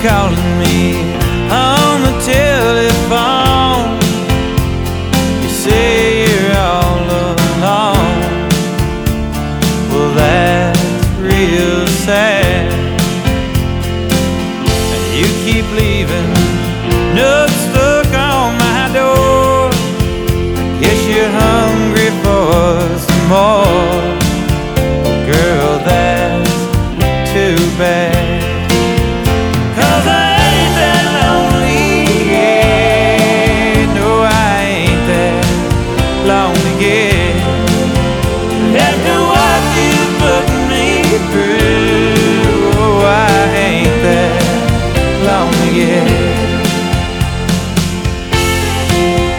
calling me on the telephone. You say you're all alone. Well, that's real sad. And you keep leaving notes stuck on my door. Guess you're hungry for some more. Girl, that's too bad. 'Cause I ain't that lonely, yeah. No, I ain't that lonely.